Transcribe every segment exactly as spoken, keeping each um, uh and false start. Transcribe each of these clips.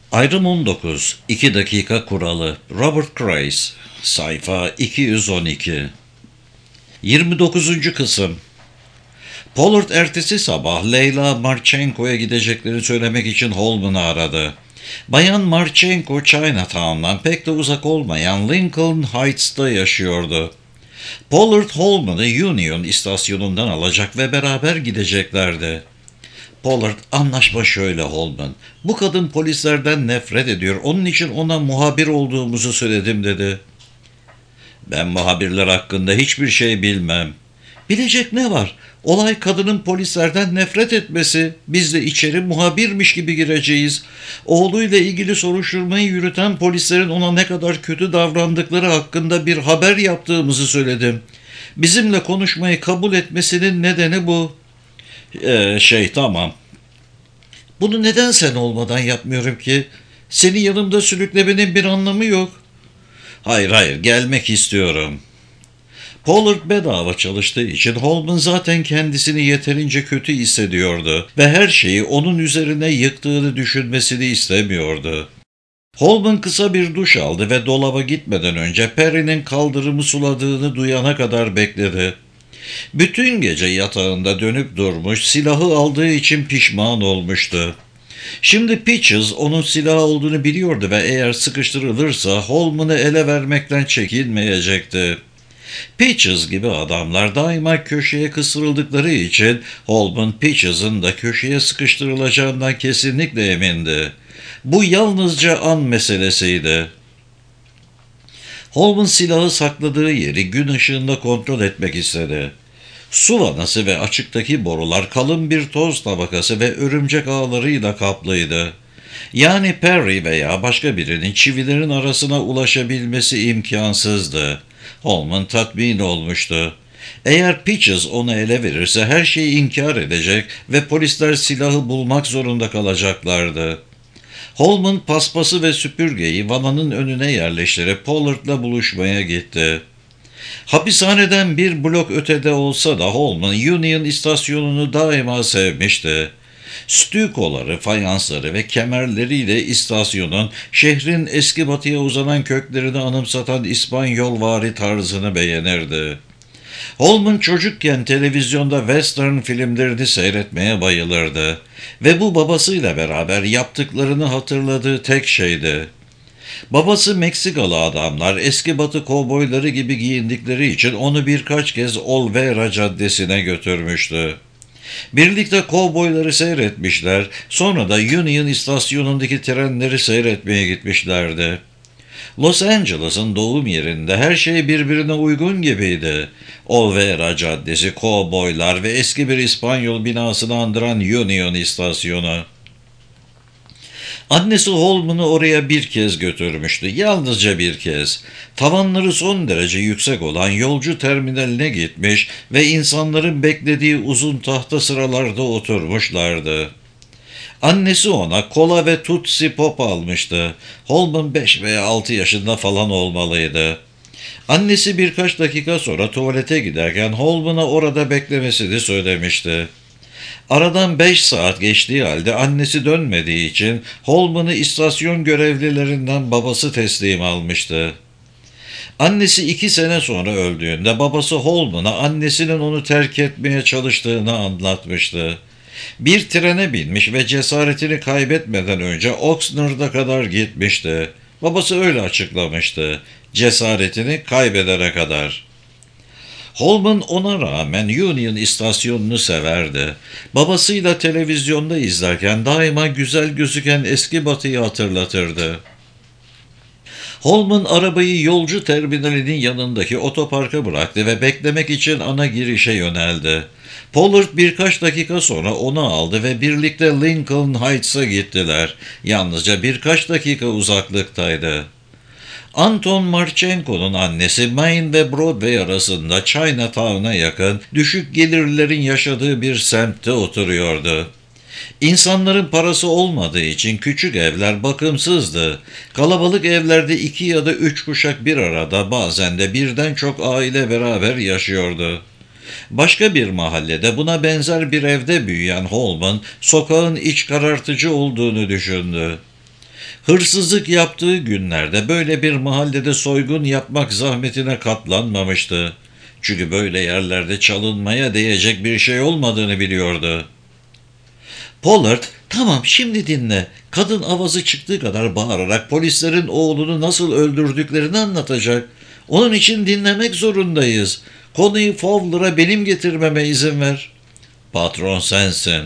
Ayrım on dokuz. iki dakika kuralı. Robert Grace. Sayfa iki yüz on iki. yirmi dokuzuncu kısım. Pollard ertesi sabah Leyla Marchenko'ya gideceklerini söylemek için Holman'ı aradı. Bayan Marchenko, Chinatown'dan pek de uzak olmayan Lincoln Heights'ta yaşıyordu. Pollard Holman'ı Union istasyonundan alacak ve beraber gideceklerdi. Pollard, anlaşma şöyle Holman. Bu kadın polislerden nefret ediyor. Onun için ona muhabir olduğumuzu söyledim dedi. Ben muhabirler hakkında hiçbir şey bilmem. Bilecek ne var? Olay kadının polislerden nefret etmesi. Biz de içeri muhabirmiş gibi gireceğiz. Oğluyla ilgili soruşturmayı yürüten polislerin ona ne kadar kötü davrandıkları hakkında bir haber yaptığımızı söyledim. Bizimle konuşmayı kabul etmesinin nedeni bu. Ee, şey tamam. Bunu neden sen olmadan yapmıyorum ki? Seni yanımda sürüklemenin bir anlamı yok. Hayır hayır, gelmek istiyorum. Pollard bedava çalıştığı için Holman zaten kendisini yeterince kötü hissediyordu ve her şeyi onun üzerine yıktığını düşünmesini istemiyordu. Holman kısa bir duş aldı ve dolaba gitmeden önce Perry'nin kaldırımı suladığını duyana kadar bekledi. Bütün gece yatağında dönüp durmuş, silahı aldığı için pişman olmuştu. Şimdi Peaches onun silah olduğunu biliyordu ve eğer sıkıştırılırsa Holman'ı ele vermekten çekinmeyecekti. Peaches gibi adamlar daima köşeye kısırıldıkları için Holman Peaches'ın da köşeye sıkıştırılacağından kesinlikle emindi. Bu yalnızca an meselesiydi. Holman silahı sakladığı yeri gün ışığında kontrol etmek istedi. Su vanası ve açıktaki borular kalın bir toz tabakası ve örümcek ağlarıyla kaplıydı. Yani Perry veya başka birinin çivilerin arasına ulaşabilmesi imkansızdı. Holman tatmin olmuştu. Eğer Peaches onu ele verirse her şeyi inkar edecek ve polisler silahı bulmak zorunda kalacaklardı. Holman paspası ve süpürgeyi vananın önüne yerleştirip Pollard'la buluşmaya gitti. Hapishaneden bir blok ötede olsa da Holman Union istasyonunu daima sevmişti. Stükoları, fayansları ve kemerleriyle istasyonun şehrin eski batıya uzanan köklerini anımsatan İspanyolvari tarzını beğenirdi. Holman çocukken televizyonda western filmlerini seyretmeye bayılırdı ve bu babasıyla beraber yaptıklarını hatırladığı tek şeydi. Babası Meksikalı adamlar eski batı kovboyları gibi giyindikleri için onu birkaç kez Olvera Caddesi'ne götürmüştü. Birlikte kovboyları seyretmişler, sonra da Union istasyonundaki trenleri seyretmeye gitmişlerdi. Los Angeles'ın doğum yerinde her şey birbirine uygun gibiydi. Olvera Caddesi, kovboylar ve eski bir İspanyol binasını andıran Union istasyonu. Annesi Holman'ı oraya bir kez götürmüştü. Yalnızca bir kez. Tavanları son derece yüksek olan yolcu terminaline gitmiş ve insanların beklediği uzun tahta sıralarda oturmuşlardı. Annesi ona kola ve Tutsi Pop almıştı. Holman beş veya altı yaşında falan olmalıydı. Annesi birkaç dakika sonra tuvalete giderken Holman'a orada beklemesini söylemişti. Aradan beş saat geçtiği halde annesi dönmediği için Holman'ı istasyon görevlilerinden babası teslim almıştı. Annesi iki sene sonra öldüğünde babası Holman'a annesinin onu terk etmeye çalıştığını anlatmıştı. Bir trene binmiş ve cesaretini kaybetmeden önce Oxnard'a kadar gitmişti. Babası öyle açıklamıştı. Cesaretini kaybedene kadar. Holman ona rağmen Union istasyonunu severdi. Babasıyla televizyonda izlerken daima güzel gözüken eski batıyı hatırlatırdı. Holman arabayı yolcu terminalinin yanındaki otoparka bıraktı ve beklemek için ana girişe yöneldi. Pollard birkaç dakika sonra onu aldı ve birlikte Lincoln Heights'a gittiler. Yalnızca birkaç dakika uzaklıktaydı. Anton Marchenko'nun annesi Main ve Broadway arasında Chinatown'a yakın düşük gelirlilerin yaşadığı bir semtte oturuyordu. İnsanların parası olmadığı için küçük evler bakımsızdı. Kalabalık evlerde iki ya da üç kuşak bir arada, bazen de birden çok aile beraber yaşıyordu. Başka bir mahallede buna benzer bir evde büyüyen Holman, sokağın iç karartıcı olduğunu düşündü. Hırsızlık yaptığı günlerde böyle bir mahallede soygun yapmak zahmetine katlanmamıştı. Çünkü böyle yerlerde çalınmaya değecek bir şey olmadığını biliyordu. Pollard, tamam şimdi dinle. Kadın avazı çıktığı kadar bağırarak polislerin oğlunu nasıl öldürdüklerini anlatacak. Onun için dinlemek zorundayız. Konuyu Fowler'a benim getirmeme izin ver. Patron sensin.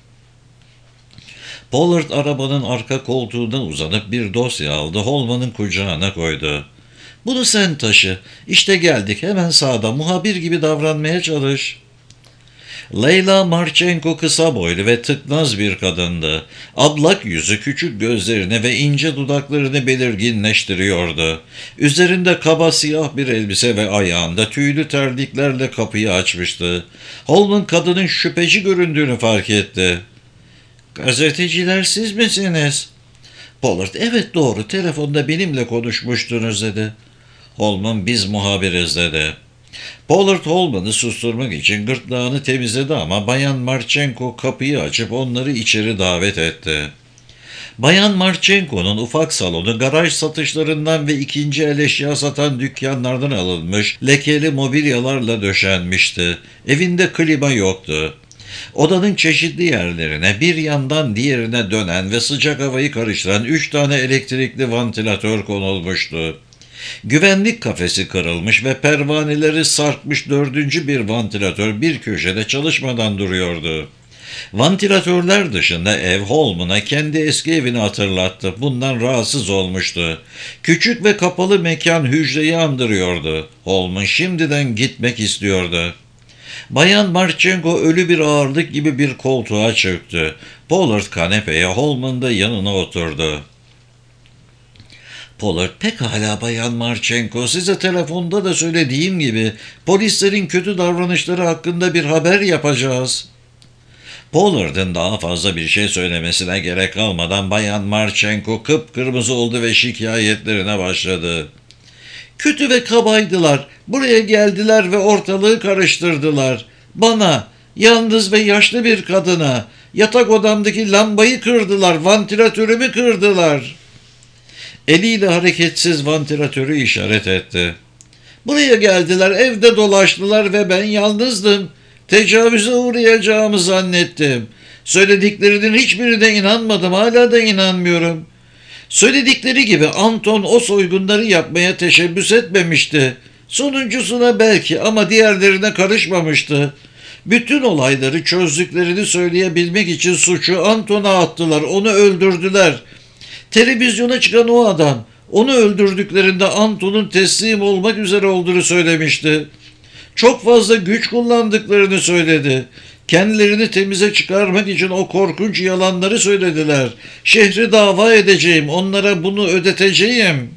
Pollard arabanın arka koltuğuna uzanıp bir dosya aldı, Holman'ın kucağına koydu. Bunu sen taşı. İşte geldik, hemen sağda, muhabir gibi davranmaya çalış. Leyla Marchenko kısa boylu ve tıknaz bir kadındı. Ablak yüzü küçük gözlerini ve ince dudaklarını belirginleştiriyordu. Üzerinde kaba siyah bir elbise ve ayağında tüylü terliklerle kapıyı açmıştı. Holman kadının şüpheci göründüğünü fark etti. Gazeteciler siz misiniz? Pollard, evet doğru, telefonda benimle konuşmuştunuz dedi. Holman, biz muhabiriz dedi. Pollard Holman'ı susturmak için gırtlağını temizledi ama Bayan Marchenko kapıyı açıp onları içeri davet etti. Bayan Marchenko'nun ufak salonu garaj satışlarından ve ikinci el eşya satan dükkanlardan alınmış lekeli mobilyalarla döşenmişti. Evinde klima yoktu. Odanın çeşitli yerlerine bir yandan diğerine dönen ve sıcak havayı karıştıran üç tane elektrikli vantilatör konulmuştu. Güvenlik kafesi kırılmış ve pervaneleri sarkmış dördüncü bir vantilatör bir köşede çalışmadan duruyordu. Vantilatörler dışında ev Holman'a kendi eski evini hatırlattı. Bundan rahatsız olmuştu. Küçük ve kapalı mekan hücreyi andırıyordu. Holman şimdiden gitmek istiyordu. Bayan Marchenko ölü bir ağırlık gibi bir koltuğa çöktü. Pollard kanepeye, Holman da yanına oturdu. Pollard, pekala Bayan Marchenko, size telefonda da söylediğim gibi polislerin kötü davranışları hakkında bir haber yapacağız. Pollard'ın daha fazla bir şey söylemesine gerek kalmadan Bayan Marchenko kıpkırmızı oldu ve şikayetlerine başladı. Kötü ve kabaydılar. Buraya geldiler ve ortalığı karıştırdılar. Bana, yalnız ve yaşlı bir kadına, yatak odamdaki lambayı kırdılar, vantilatörümü kırdılar. Eliyle hareketsiz vantilatörü işaret etti. Buraya geldiler, evde dolaştılar ve ben yalnızdım. Tecavüze uğrayacağımı zannettim. Söylediklerinin hiçbirine inanmadım, hala da inanmıyorum. Söyledikleri gibi Anton o soygunları yapmaya teşebbüs etmemişti. Sonuncusuna belki ama diğerlerine karışmamıştı. Bütün olayları çözdüklerini söyleyebilmek için suçu Anton'a attılar, onu öldürdüler. Televizyona çıkan o adam, onu öldürdüklerinde Anton'un teslim olmak üzere olduğunu söylemişti. Çok fazla güç kullandıklarını söyledi. Kendilerini temize çıkarmak için o korkunç yalanları söylediler. Şehri dava edeceğim, onlara bunu ödeteceğim.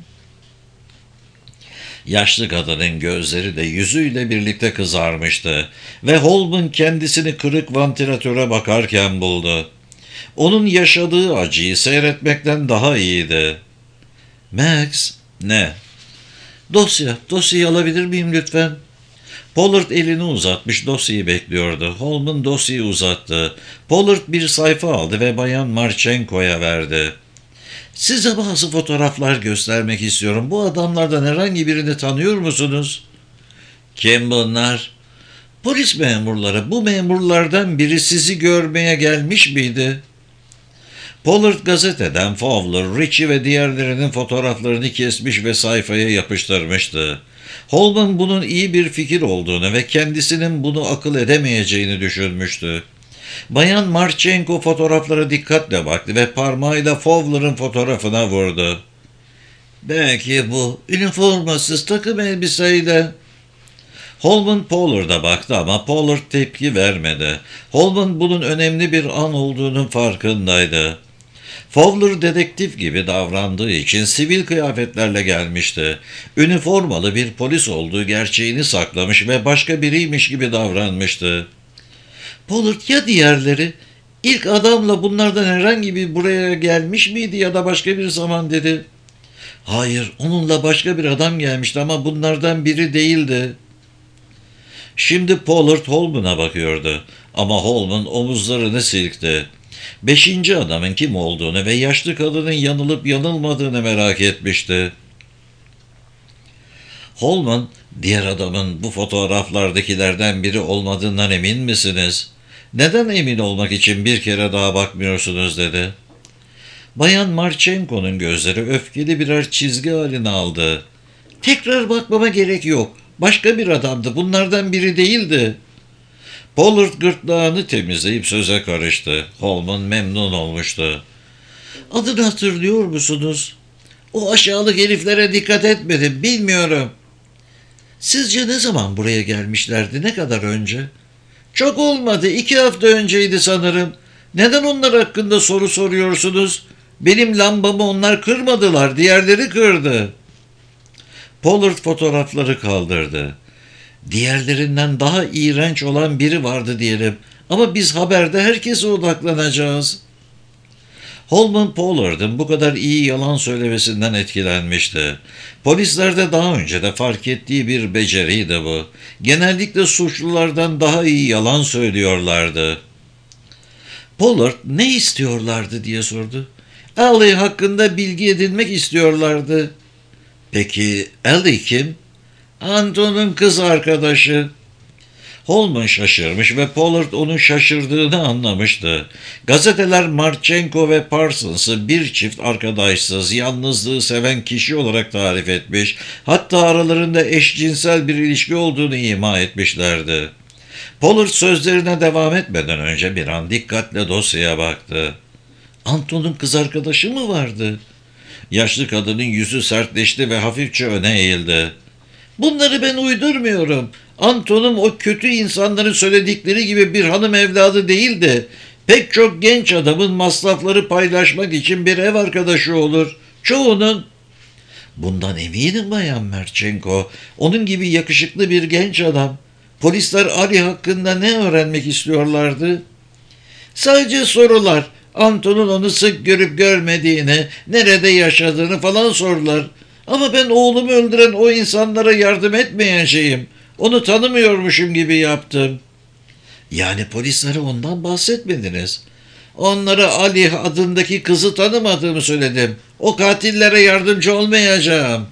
Yaşlı kadının gözleri de yüzüyle birlikte kızarmıştı ve Holman kendisini kırık vantilatöre bakarken buldu. Onun yaşadığı acıyı seyretmekten daha iyiydi. Max, ne? Dosya, dosyayı alabilir miyim lütfen? Pollard elini uzatmış dosyayı bekliyordu. Holman dosyayı uzattı. Pollard bir sayfa aldı ve Bayan Marchenko'ya verdi. Size bazı fotoğraflar göstermek istiyorum. Bu adamlardan herhangi birini tanıyor musunuz? Kim bunlar? Polis memurları. Bu memurlardan biri sizi görmeye gelmiş miydi? Pollard gazeteden Fowler, Ritchie ve diğerlerinin fotoğraflarını kesmiş ve sayfaya yapıştırmıştı. Holman bunun iyi bir fikir olduğunu ve kendisinin bunu akıl edemeyeceğini düşünmüştü. Bayan Marchenko fotoğraflara dikkatle baktı ve parmağıyla Fowler'ın fotoğrafına vurdu. Belki bu, üniformasız takım elbiseyle. Holman Pollard'a baktı ama Pollard tepki vermedi. Holman bunun önemli bir an olduğunun farkındaydı. Fowler dedektif gibi davrandığı için sivil kıyafetlerle gelmişti. Üniformalı bir polis olduğu gerçeğini saklamış ve başka biriymiş gibi davranmıştı. Pollard, ya diğerleri? İlk adamla bunlardan herhangi bir buraya gelmiş miydi ya da başka bir zaman dedi. Hayır, onunla başka bir adam gelmişti ama bunlardan biri değildi. Şimdi Pollard Holman'a bakıyordu ama Holman omuzlarını silkti. Beşinci adamın kim olduğunu ve yaşlı kadının yanılıp yanılmadığını merak etmişti. Holman, diğer adamın bu fotoğraflardakilerden biri olmadığından emin misiniz? Neden emin olmak için bir kere daha bakmıyorsunuz dedi. Bayan Marchenko'nun gözleri öfkeli birer çizgi halini aldı. Tekrar bakmama gerek yok. Başka bir adamdı. Bunlardan biri değildi. Pollard gırtlağını temizleyip söze karıştı. Holman memnun olmuştu. Adını hatırlıyor musunuz? O aşağılık heriflere dikkat etmedim. Bilmiyorum. Sizce ne zaman buraya gelmişlerdi? Ne kadar önce? Çok olmadı. İki hafta önceydi sanırım. Neden onlar hakkında soru soruyorsunuz? Benim lambamı onlar kırmadılar. Diğerleri kırdı. Pollard fotoğrafları kaldırdı. Diğerlerinden daha iğrenç olan biri vardı diyelim. Ama biz haberde herkese odaklanacağız. Holman Pollard'ın bu kadar iyi yalan söylemesinden etkilenmişti. Polislerde daha önce de fark ettiği bir beceriydi bu. Genellikle suçlulardan daha iyi yalan söylüyorlardı. Pollard ne istiyorlardı diye sordu. Alley hakkında bilgi edinmek istiyorlardı. Peki Alley kim? Anton'un kız arkadaşı. Holman şaşırmış ve Pollard onun şaşırdığını anlamıştı. Gazeteler Marchenko ve Parsons'ı bir çift arkadaşsız, yalnızlığı seven kişi olarak tarif etmiş, hatta aralarında eşcinsel bir ilişki olduğunu ima etmişlerdi. Pollard sözlerine devam etmeden önce bir an dikkatle dosyaya baktı. Anton'un kız arkadaşı mı vardı? Yaşlı kadının yüzü sertleşti ve hafifçe öne eğildi. Bunları ben uydurmuyorum. Anton'um o kötü insanların söyledikleri gibi bir hanım evladı değildi. Pek çok genç adamın masrafları paylaşmak için bir ev arkadaşı olur. Çoğunun... Bundan eminim Bayan Marchenko. Onun gibi yakışıklı bir genç adam. Polisler Ali hakkında ne öğrenmek istiyorlardı? Sadece sorular. Anton'un onu sık görüp görmediğini, nerede yaşadığını falan sordular. Ama ben oğlumu öldüren o insanlara yardım etmeyeceğim. Onu tanımıyormuşum gibi yaptım. Yani polislere ondan bahsetmediniz. Onlara Ali adındaki kızı tanımadığımı söyledim. O katillere yardımcı olmayacağım.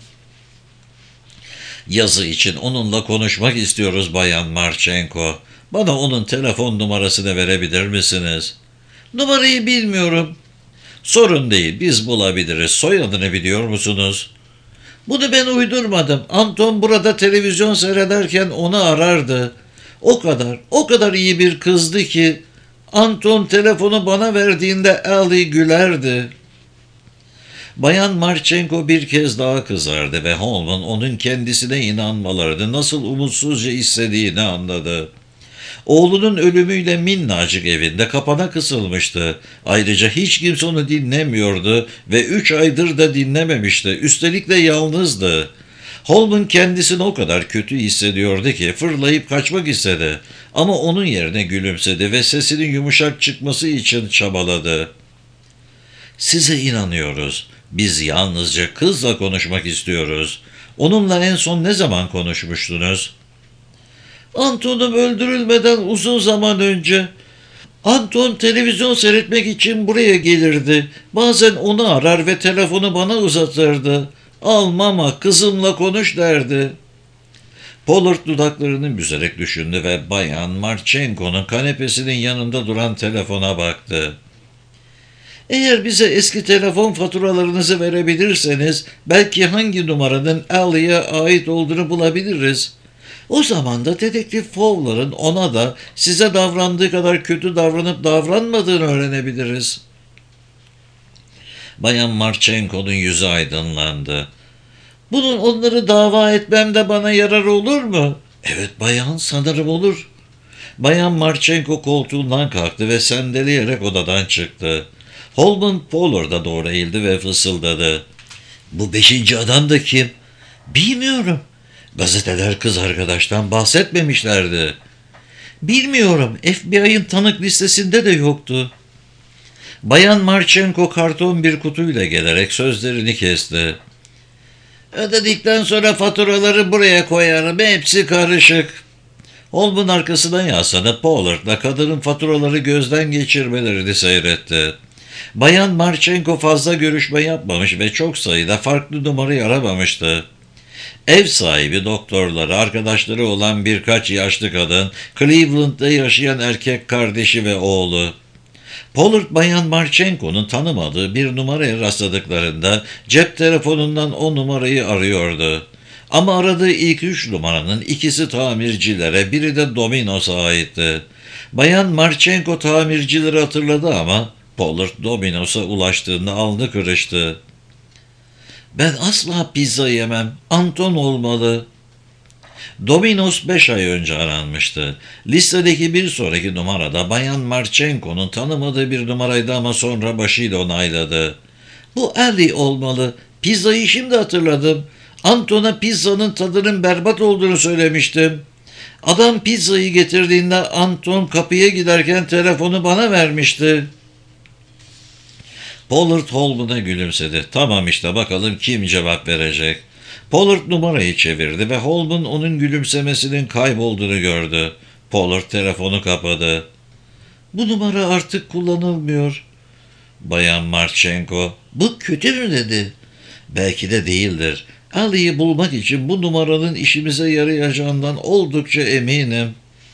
Yazı için onunla konuşmak istiyoruz Bayan Marchenko. Bana onun telefon numarasını verebilir misiniz? Numarayı bilmiyorum. Sorun değil, biz bulabiliriz. Soyadını biliyor musunuz? Bunu ben uydurmadım. Anton burada televizyon seyrederken onu arardı. O kadar, o kadar iyi bir kızdı ki Anton telefonu bana verdiğinde Ali gülerdi. Bayan Marchenko bir kez daha kızardı ve Holman onun kendisine inanmalarını nasıl umutsuzca istediğini anladı. Oğlunun ölümüyle minnacık evinde kapana kısılmıştı. Ayrıca hiç kimse onu dinlemiyordu ve üç aydır da dinlememişti. Üstelik de yalnızdı. Holman kendisini o kadar kötü hissediyordu ki fırlayıp kaçmak istedi. Ama onun yerine gülümsedi ve sesinin yumuşak çıkması için çabaladı. Size inanıyoruz. Biz yalnızca kızla konuşmak istiyoruz. Onunla en son ne zaman konuşmuştunuz? Anton'um öldürülmeden uzun zaman önce. Anton televizyon seyretmek için buraya gelirdi. Bazen onu arar ve telefonu bana uzatırdı. Al mama, kızımla konuş derdi. Pollard dudaklarını büzerek düşündü ve Bayan Marchenko'nun kanepesinin yanında duran telefona baktı. Eğer bize eski telefon faturalarınızı verebilirseniz belki hangi numaranın Alley'e ait olduğunu bulabiliriz. O zaman da dedektif Fowler'ın ona da size davrandığı kadar kötü davranıp davranmadığını öğrenebiliriz. Bayan Marchenko'nun yüzü aydınlandı. Bunun onları dava etmemde bana yarar olur mu? Evet bayan, sanırım olur. Bayan Marchenko koltuğundan kalktı ve sendeleyerek odadan çıktı. Holman Pollard'a doğru eğildi ve fısıldadı. Bu beşinci adam da kim? Bilmiyorum. Gazeteler kız arkadaştan bahsetmemişlerdi. Bilmiyorum. F B I'ın tanık listesinde de yoktu. Bayan Marchenko karton bir kutuyla gelerek sözlerini kesti. Ödedikten sonra faturaları buraya koyarım. Hepsi karışık. Holmes'un arkasına yaslanıp Pollard'la kadının faturaları gözden geçirmelerini seyretti. Bayan Marchenko fazla görüşme yapmamış ve çok sayıda farklı numarayı aramamıştı. Ev sahibi, doktorları, arkadaşları olan birkaç yaşlı kadın, Cleveland'da yaşayan erkek kardeşi ve oğlu. Pollard, Bayan Marchenko'nun tanımadığı bir numaraya rastladıklarında cep telefonundan o numarayı arıyordu. Ama aradığı ilk üç numaranın ikisi tamircilere, biri de Domino's'a aitti. Bayan Marchenko tamircileri hatırladı ama Pollard Domino's'a ulaştığında alnı kırıştı. "Ben asla pizza yemem. Anton olmalı." Domino's beş ay önce aranmıştı. Listedeki bir sonraki numarada Bayan Marchenko'nun tanımadığı bir numaraydı ama sonra başıyla onayladı. "Bu Ali olmalı. Pizzayı şimdi hatırladım. Anton'a pizzanın tadının berbat olduğunu söylemiştim. Adam pizzayı getirdiğinde Anton kapıya giderken telefonu bana vermişti." Pollard Holmes'a gülümsedi. "Tamam işte, bakalım kim cevap verecek." Pollard numarayı çevirdi ve Holmes'un onun gülümsemesinin kaybolduğunu gördü. Pollard telefonu kapadı. "Bu numara artık kullanılmıyor." Bayan Marchenko, "Bu kötü mü?" dedi. "Belki de değildir. Ali'yi bulmak için bu numaranın işimize yarayacağından oldukça eminim."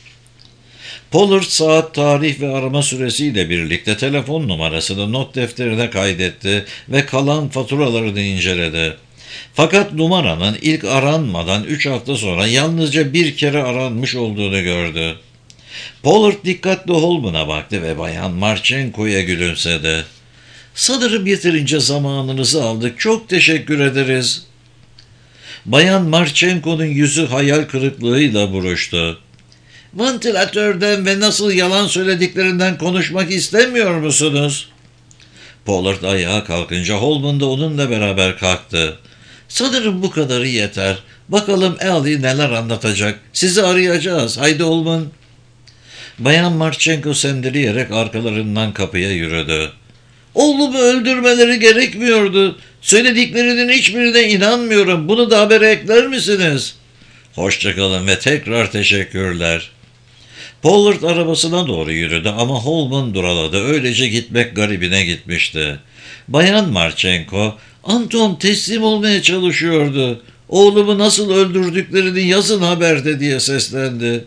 Pollard saat, tarih ve arama süresiyle birlikte telefon numarasını not defterine kaydetti ve kalan faturalarını inceledi. Fakat numaranın ilk aranmadan üç hafta sonra yalnızca bir kere aranmış olduğunu gördü. Pollard dikkatli Holmes'a baktı ve Bayan Marchenko'ya gülümsedi. "Sanırım yeterince zamanınızı aldık. Çok teşekkür ederiz." Bayan Marchenko'nun yüzü hayal kırıklığıyla buruştu. "Vantilatörden ve nasıl yalan söylediklerinden konuşmak istemiyor musunuz?" Pollard ayağa kalkınca Holmes da onunla beraber kalktı. "Sanırım bu kadarı yeter. Bakalım Ali neler anlatacak. Sizi arayacağız. Haydi Holmes." Bayan Marchenko sendeleyerek arkalarından kapıya yürüdü. "Oğlumu öldürmeleri gerekmiyordu. Söylediklerinin hiçbirine inanmıyorum. Bunu da habere ekler misiniz?" "Hoşçakalın ve tekrar teşekkürler." Pollard arabasına doğru yürüdü ama Holmes duraladı. Öylece gitmek garibine gitmişti. Bayan Marchenko, "Anton teslim olmaya çalışıyordu. Oğlumu nasıl öldürdüklerini yazın haberde," diye seslendi.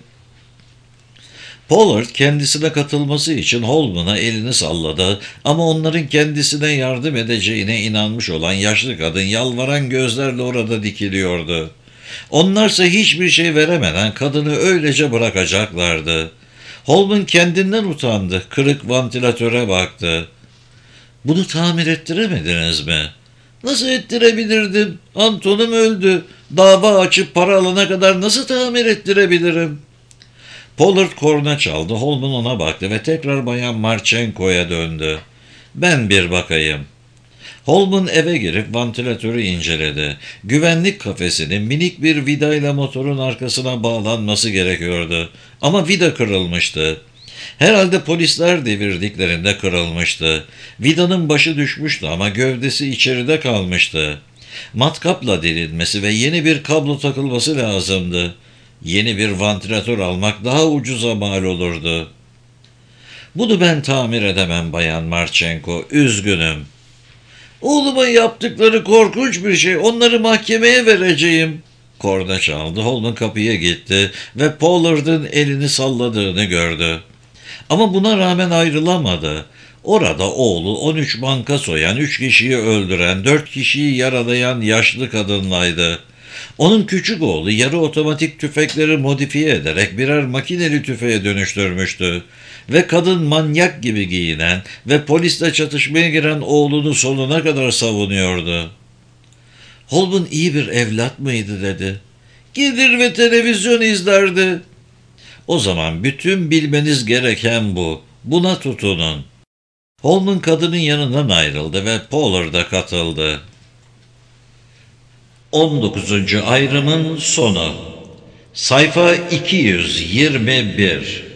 Pollard kendisine katılması için Holmes'a elini salladı ama onların kendisine yardım edeceğine inanmış olan yaşlı kadın yalvaran gözlerle orada dikiliyordu. Onlarsa hiçbir şey veremeden kadını öylece bırakacaklardı. Holmes kendinden utandı. Kırık vantilatöre baktı. "Bunu tamir ettiremediniz mi?" "Nasıl ettirebilirdim? Anton'um öldü. Dava açıp para alana kadar nasıl tamir ettirebilirim?" Pollard korna çaldı. Holmes ona baktı ve tekrar Bayan Marchenko'ya döndü. "Ben bir bakayım." Holmes eve girip vantilatörü inceledi. Güvenlik kafesinin minik bir vidayla motorun arkasına bağlanması gerekiyordu. Ama vida kırılmıştı. Herhalde polisler devirdiklerinde kırılmıştı. Vidanın başı düşmüştü ama gövdesi içeride kalmıştı. Matkapla delinmesi ve yeni bir kablo takılması lazımdı. Yeni bir vantilatör almak daha ucuza mal olurdu. "Bunu ben tamir edemem Bayan Marchenko, üzgünüm." "Oğluma yaptıkları korkunç bir şey. Onları mahkemeye vereceğim." Korna çaldı. Holmes kapıya gitti ve Pollard'ın elini salladığını gördü. Ama buna rağmen ayrılamadı. Orada oğlu on üç banka soyan, üç kişiyi öldüren, dört kişiyi yaralayan yaşlı kadınlaydı. Onun küçük oğlu yarı otomatik tüfekleri modifiye ederek birer makineli tüfeğe dönüştürmüştü. Ve kadın manyak gibi giyinen ve polisle çatışmaya giren oğlunu sonuna kadar savunuyordu. "Holmes iyi bir evlat mıydı?" dedi. "Gelir ve televizyon izlerdi." "O zaman bütün bilmeniz gereken bu. Buna tutunun." Holmes kadının yanından ayrıldı ve Pollard'a katıldı. on dokuzuncu ayrımın sonu. Sayfa iki yüz yirmi bir.